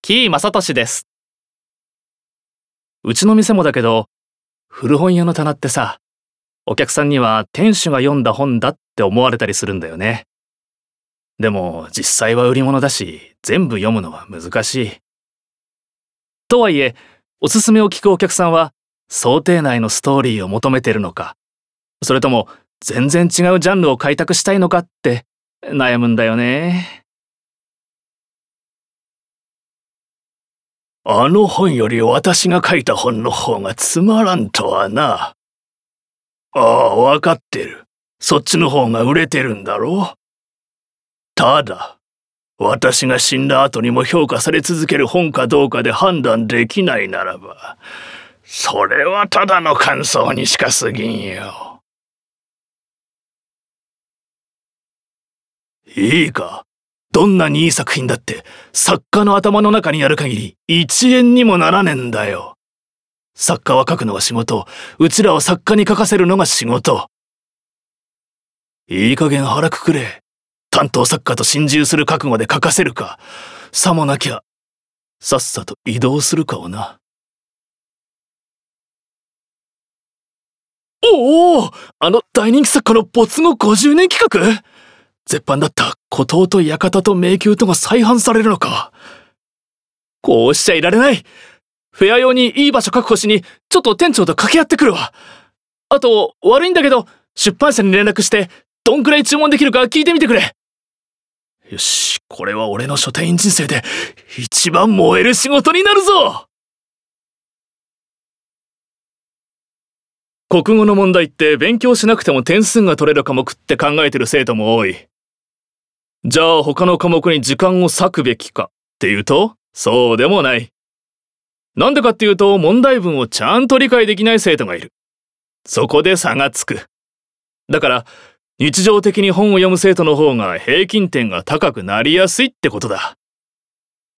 木井正俊です。うちの店もだけど、古本屋の棚ってさ、お客さんには店主が読んだ本だって思われたりするんだよね。でも実際は売り物だし、全部読むのは難しい。とはいえ、おすすめを聞くお客さんは、想定内のストーリーを求めてるのか、それとも全然違うジャンルを開拓したいのかって悩むんだよね。 あの本より私が書いた本の方がつまらんとはな。ああ、わかってる。そっちの方が売れてるんだろう。ただ、私が死んだ後にも評価され続ける本かどうかで判断できないならば、それはただの感想にしか過ぎんよ。いいか。どんなにいい作品だって作家の頭の中にある限り1円にもならねえんだよ。作家は書くのが仕事、うちらは作家に書かせるのが仕事。いい加減腹くくれ。担当作家と心中する覚悟で書かせるか、さもなきゃさっさと移動するかをな。おお、あの大人気作家の没後50年企画？絶版だった孤島と館と迷宮とが再販されるのか。こうしちゃいられない。フェア用にいい場所確保しにちょっと店長と掛け合ってくるわ。あと悪いんだけど出版社に連絡してどんくらい注文できるか聞いてみてくれ。よし、これは俺の書店員人生で一番燃える仕事になるぞ。 国語の問題って勉強しなくても点数が取れる科目って考えてる生徒も多い。じゃあ他の科目に時間を割くべきかっていうと、そうでもない。なんでかっていうと、問題文をちゃんと理解できない生徒がいる。そこで差がつく。だから日常的に本を読む生徒の方が平均点が高くなりやすいってことだ。